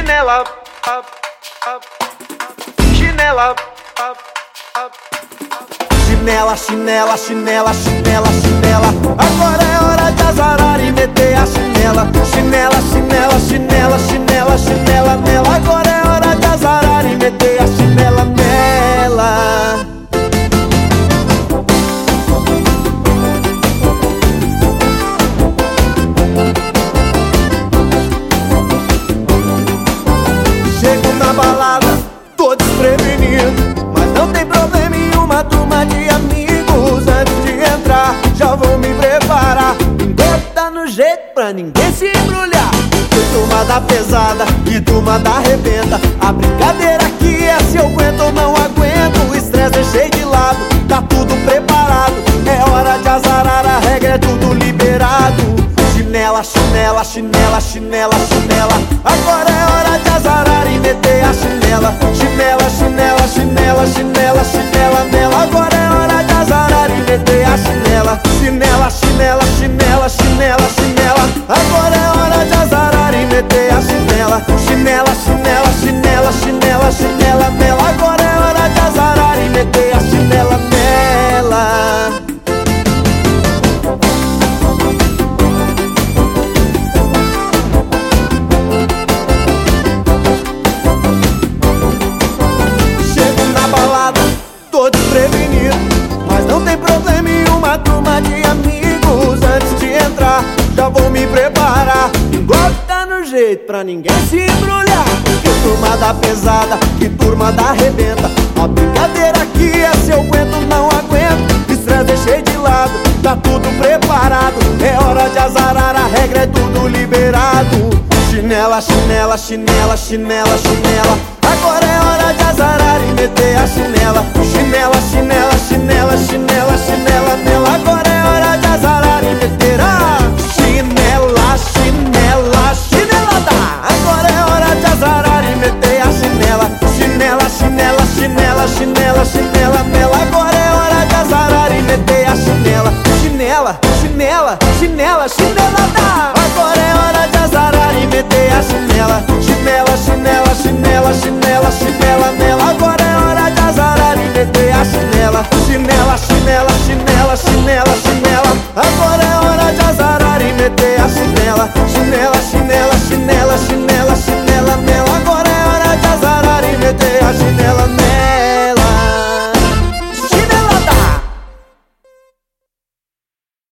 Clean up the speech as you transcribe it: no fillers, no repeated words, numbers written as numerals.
chinela, chinela, Chinela, chinela, chinela, chinela, chinela. Agora é hora de azarar e meter a chinela. Chinela, chinela, chinela, chinela, chinela nela. Agora é hora de azarar e meter a chinela nela. Chego na balada, tô desprevenido, mas não tem problema em uma turma de amigos. Antes de entrar, já vou me preparar. Bota no jeito pra ninguém se embrulhar. Tem turma da pesada e turma da arrebenta. A brincadeira aqui é se eu aguento ou não aguento. O estresse deixei de lado, tá tudo preparado. É hora de azarar, a regra é tudo liberado. Chinela, chinela, chinela, chinela, chinela. Agora é hora de azarar e meter a chinela. Chinela, chinela, chinela, chinela, chinela nela. Agora é hora de azarar e meter a chinela. Chinela, chinela, chinela, chinela, chinela. Agora é hora de azarar e meter a chinela. Chinela, chinela, chinela, chinela, chinela nela. Agora é hora de azarar e meter a chinela nela. Tô desprevenido, mas não tem problema em uma turma de amigos. Antes de entrar, já vou me preparar. Bota no jeito pra ninguém se embrulhar. Que turma da pesada, que turma da arrebenta. A brincadeira aqui é se eu aguento ou não aguento. Estresse deixei de lado, tá tudo preparado. É hora de azarar, a regra é tudo liberado. Chinela, chinela, chinela, chinela, chinela. Agora é hora de azarar e meter a chinela. Chinela, chinela, chinela, chinela, chinela nela. Agora é hora de azarar e meter a chinela, chinela, chinelada. Agora é hora de azarar e meter a chinela. Chinela, chinela, chinela, chinela, chinela nela. Agora é hora de azarar e meter a chinela. Chinela, chinela, chinela, chinelada. Agora é hora de azarar e meter a chinela. Chinela, chinela, chinela, chinela, chinela nela. Agora é hora de azarar e meter a chinela. Chinela, chinela, chinela, chinela, chinela. Agora é hora de azarar e meter a chinela.